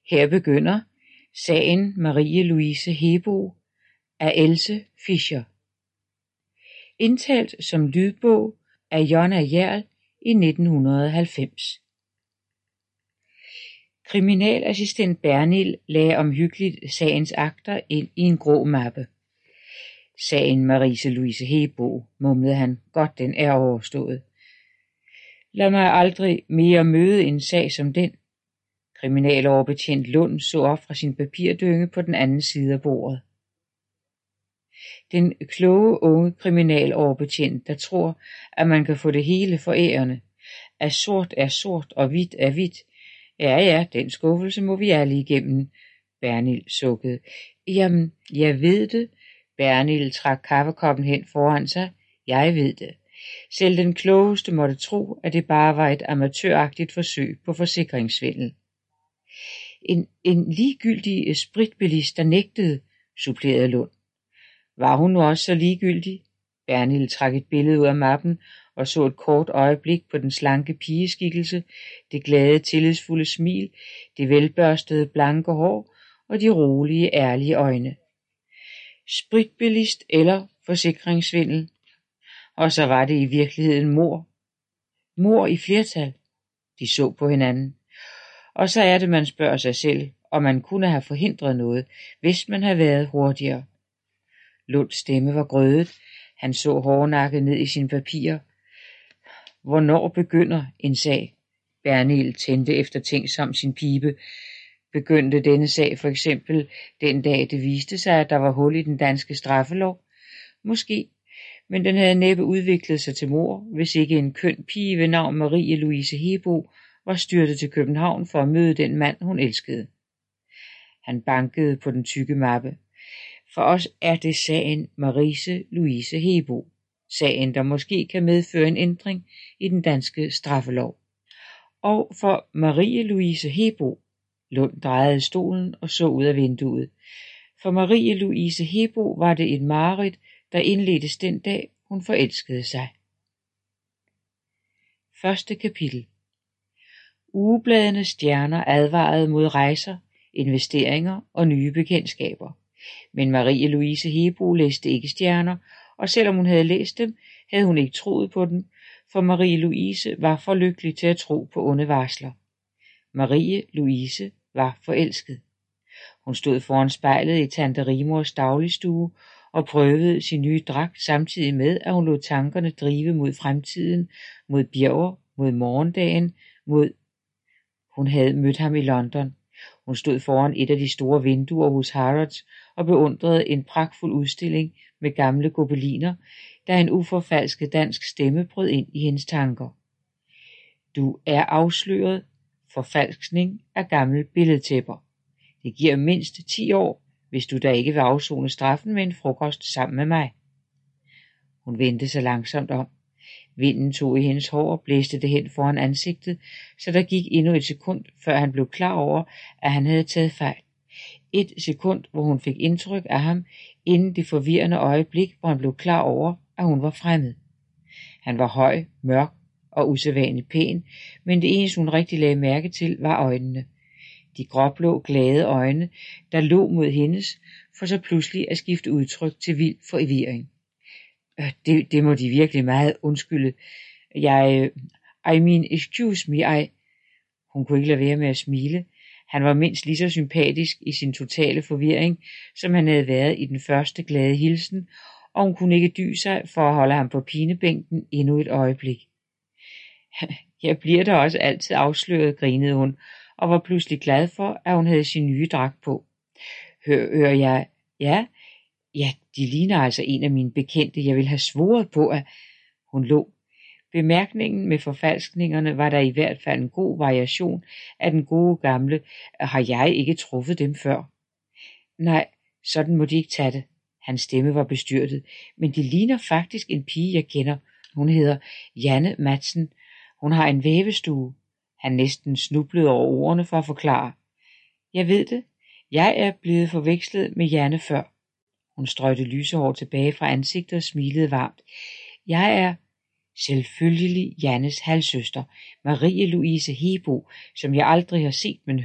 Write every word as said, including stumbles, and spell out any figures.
Her begynder sagen Marie Louise Hebo af Else Fischer. Indtalt som lydbog af Jonna Hjerl i nitten halvfems. Kriminalassistent Bernil lagde omhyggeligt sagens akter ind i en grå mappe. Sagen Marie Louise Hebo, mumlede han, godt den er overstået. Lad mig aldrig mere møde en sag som den. Kriminaloverbetjent Lund så op fra sin papirdynge på den anden side af bordet. Den kloge unge kriminaloverbetjent, der tror, at man kan få det hele for ærende, at sort er sort og hvidt er hvidt. Ja, ja, den skuffelse må vi alle igennem, Bernil sukkede. Jamen, jeg ved det. Bernil trak kaffekoppen hen foran sig. Jeg ved det. Selv den klogeste måtte tro, at det bare var et amatøragtigt forsøg på forsikringssvindel. En, en ligegyldig spritbilist, der nægtede, supplerede Lund. Var hun nu også så ligegyldig? Bernil trak et billede ud af mappen og så et kort øjeblik på den slanke pigeskikkelse, det glade, tillidsfulde smil, det velbørstede, blanke hår og de rolige, ærlige øjne. Spritbilist eller forsikringssvindel. Og så var det i virkeligheden mord. Mord i flertal. De så på hinanden. Og så er det, man spørger sig selv, om man kunne have forhindret noget, hvis man havde været hurtigere. Lunds stemme var grødet. Han så hårdnakket ned i sine papirer. Hvornår begynder en sag? Bernil tændte eftertænksomt sin pibe. Begyndte denne sag for eksempel den dag, det viste sig, at der var hul i den danske straffelov? Måske, men den havde næppe udviklet sig til mord, hvis ikke en køn pige ved navn Marie Louise Hebo var styrtet til København for at møde den mand, hun elskede. Han bankede på den tykke mappe. For os er det sagen Marie Louise Hebo. Sagen, der måske kan medføre en ændring i den danske straffelov. Og for Marie Louise Hebo, Lund drejede stolen og så ud af vinduet. For Marie Louise Hebo var det et mareridt, der indledtes den dag, hun forelskede sig. Første kapitel. Ugebladenes stjerner advarede mod rejser, investeringer og nye bekendtskaber. Men Marie Louise Hebo læste ikke stjerner, og selvom hun havde læst dem, havde hun ikke troet på dem, for Marie Louise var for lykkelig til at tro på onde varsler. Marie Louise var forelsket. Hun stod foran spejlet i tante Rimors dagligstue og prøvede sin nye dragt, samtidig med, at hun lod tankerne drive mod fremtiden, mod bjerger, mod morgendagen, mod... Hun havde mødt ham i London. Hun stod foran et af de store vinduer hos Harrods og beundrede en pragtfuld udstilling med gamle gobeliner, da en uforfalsket dansk stemme brød ind i hendes tanker. Du er afsløret. Forfalskning af gamle billedtæpper. Det giver mindst ti år, hvis du da ikke vil afsone straffen med en frokost sammen med mig. Hun vendte sig langsomt om. Vinden tog i hendes hår og blæste det hen foran ansigtet, så der gik endnu et sekund, før han blev klar over, at han havde taget fejl. Et sekund, hvor hun fik indtryk af ham, inden det forvirrende øjeblik, hvor han blev klar over, at hun var fremmed. Han var høj, mørk og usædvanligt pæn, men det eneste hun rigtig lagde mærke til var øjnene. De gråblå, glade øjne, der lå mod hendes, for så pludselig at skifte udtryk til vild forvirring. Det, det må de virkelig meget undskylde. Jeg, I mean, excuse me, I... Hun kunne ikke lade være med at smile. Han var mindst lige så sympatisk i sin totale forvirring, som han havde været i den første glade hilsen, og hun kunne ikke dy sig for at holde ham på pinebænken endnu et øjeblik. Jeg bliver da også altid afsløret, grinede hun, og var pludselig glad for, at hun havde sin nye dragt på. Hør, hør jeg, ja, ja, de ligner altså en af mine bekendte, jeg vil have svoret på, at hun lå. Bemærkningen med forfalskningerne var der i hvert fald en god variation af den gode gamle, har jeg ikke truffet dem før? Nej, sådan må de ikke tage det. Hans stemme var bestyrtet, men de ligner faktisk en pige, jeg kender. Hun hedder Janne Madsen. Hun har en vævestue. Han næsten snublede over ordene for at forklare. Jeg ved det. Jeg er blevet forvekslet med Janne før. Hun strøgte lysehår tilbage fra ansigtet og smilede varmt. Jeg er selvfølgelig Jannes halvsøster, Marie Louise Hebo, som jeg aldrig har set, men